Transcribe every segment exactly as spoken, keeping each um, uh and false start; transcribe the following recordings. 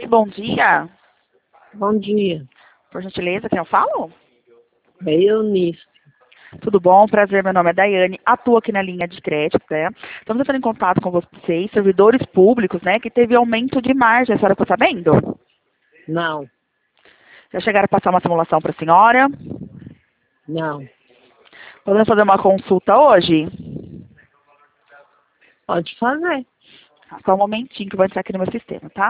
Oi, bom dia. Bom dia. Por gentileza, quem eu falo? É Eunice. Tudo bom? Prazer, meu nome é Daiane, atuo aqui na linha de crédito, né? Estamos entrando em contato com vocês, servidores públicos, né, que teve aumento de margem, a senhora ficou sabendo? Não, Já chegaram a passar uma simulação para a senhora? não. Podemos fazer uma consulta hoje? Pode fazer. Só um momentinho que eu vou entrar aqui no meu sistema, tá?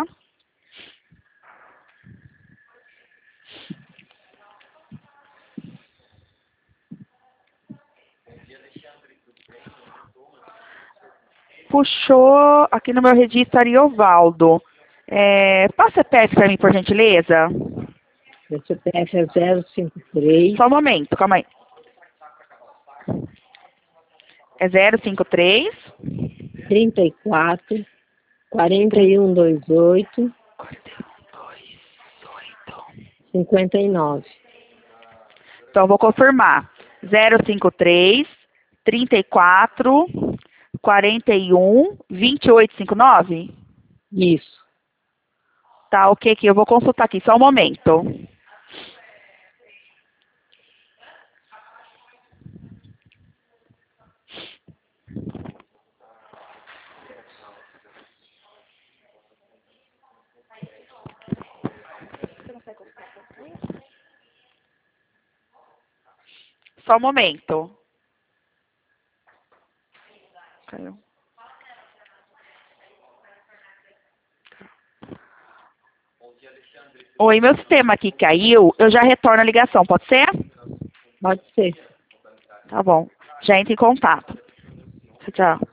Puxou aqui no meu registro Ariovaldo. É, passa C P F para mim, por gentileza? Meu C P F é zero cinco três, Só um momento, calma aí. É zero cinco três, trinta e quatro, quarenta e um, vinte e oito, cinquenta e nove. então eu vou confirmar. zero cinco três, trinta e quatro, quarenta e um, vinte e oito, cinquenta e nove? Isso. Tá, ok, aqui. Eu vou consultar aqui, só um momento. Só um momento. Caiu. Oi, meu sistema aqui caiu. Eu já retorno a ligação, pode ser? Pode ser. Tá bom. Já entra em contato. Tchau.